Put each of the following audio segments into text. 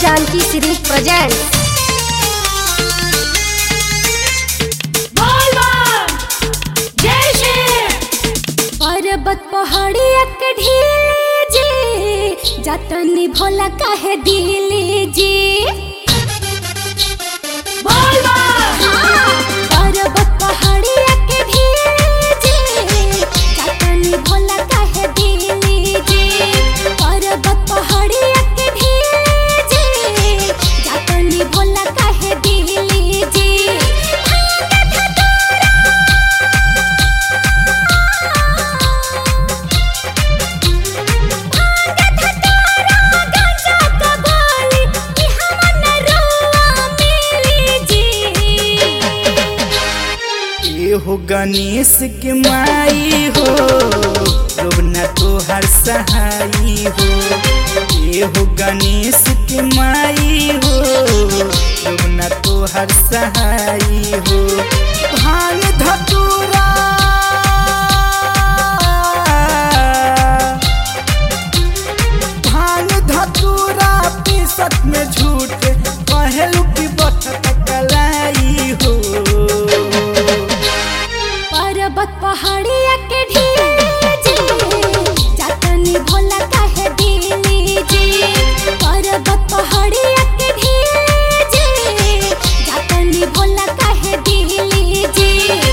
Janaki series present. पर्वत पहाड़िया के ढीली जी जतनी भोला काहे दिली जी। पर्वत पहाड़िया के ढीली जी जतनी भोला काहे दिली जी। पर्वत पहाड़िया के ढीली जी जतनी भोला काहे दिली जी। हो गणेश के माई हो रोना तोहर सहाई हो। ये हो गणेश के माई हो रोना तोहर सहाई हो। भांग धतूरा पीसत में झूठ पहलू की बचत कलाई हो। पर्वत पहाड़िया के ढीली जी जतनी भोला काहे दिली जी। पर्वत पहाड़िया के ढीली जी जतनी भोला काहे दिली जी।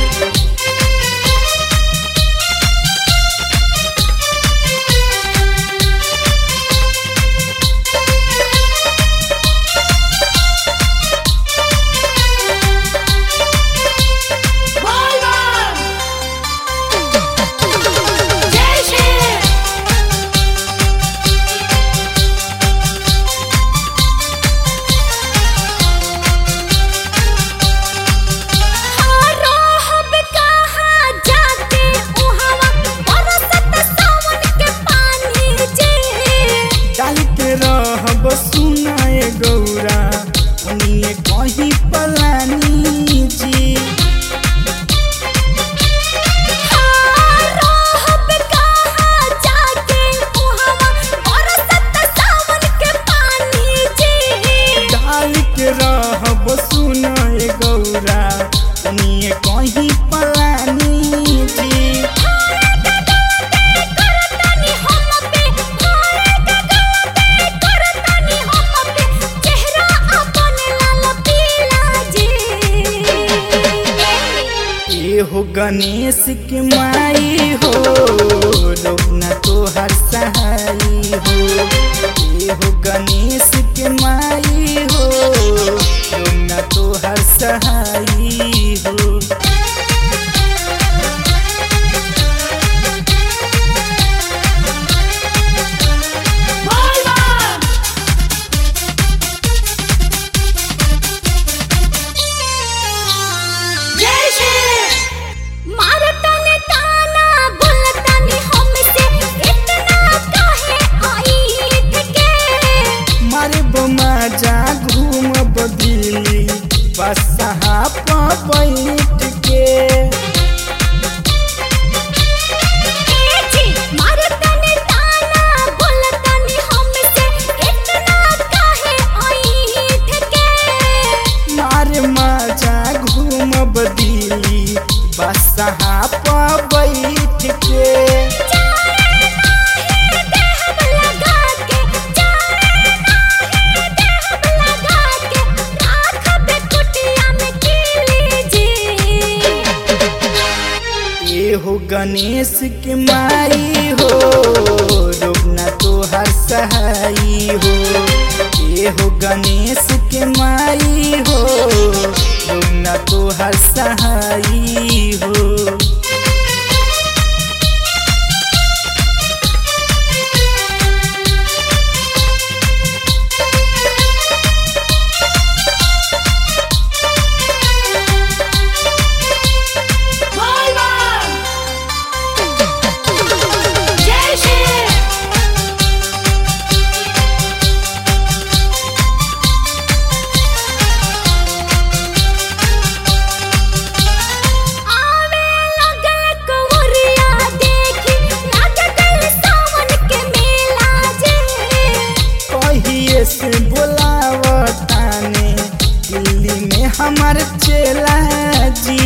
सुनाए गौरा उन्हीं कहीं पलानी जी। डाल के रहब सुनाए गौरा उन्हीं कहीं पलानी जी। हो गणेश के माई हो रोना तोहर सहाई हो। ये हो गणेश के माई हो रोना तोहर सहाई हो। जा घूम बदली बसहा पर बैठ के। मारे मजा घूम बदली बसहा पर बैठ के। हो गणेश के माई हो रोना तोहर सहाई हो। ये हो गणेश के माई हो रोना तोहर सहाई हो। हमार चेला जी।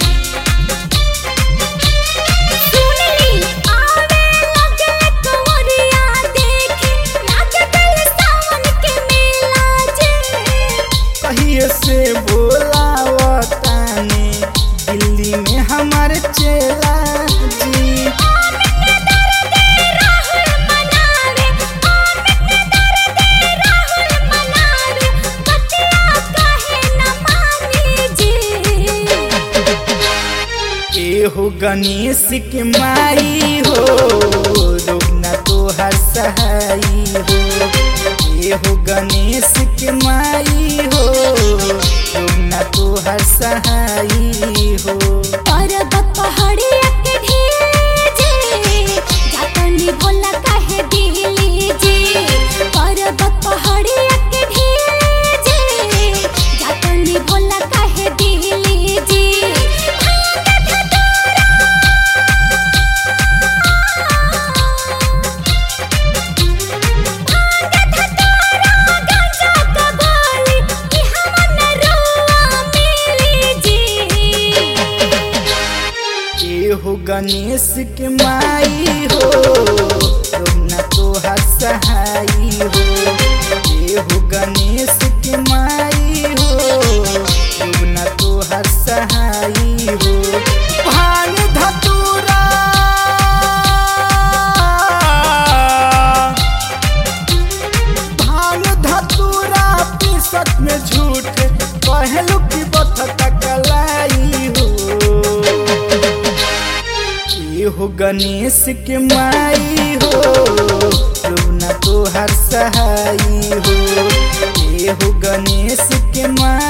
सुनली आवे लगे कंवरिया देखे लागे दिल सावन के मेला जे। कहिए से बोलावतानी दिल्ली में हमार चेला जी। हो गणेश के माई हो रोना तो हर सहाई हो। हो गणेश के माई हो रोना तो हर सहाई हो। पर्वत पहाड़िया के ढेजे जातनी भोला काहे दिली जी। पर्वत पहाड़िया के ढेजे जातनी भोला काहे दिली जी। हो गणेश के माई हो रोना तो हर सहाई हो। हो गणेश के माई हो रोना तो हर सहाई हो। भांग धतूरा भांग धतूरा पीसत में झूठ कहलू की बथत कलाई हो। हो गणेश के माई हो रोना तो हर सहाई हो। हो गणेश के माई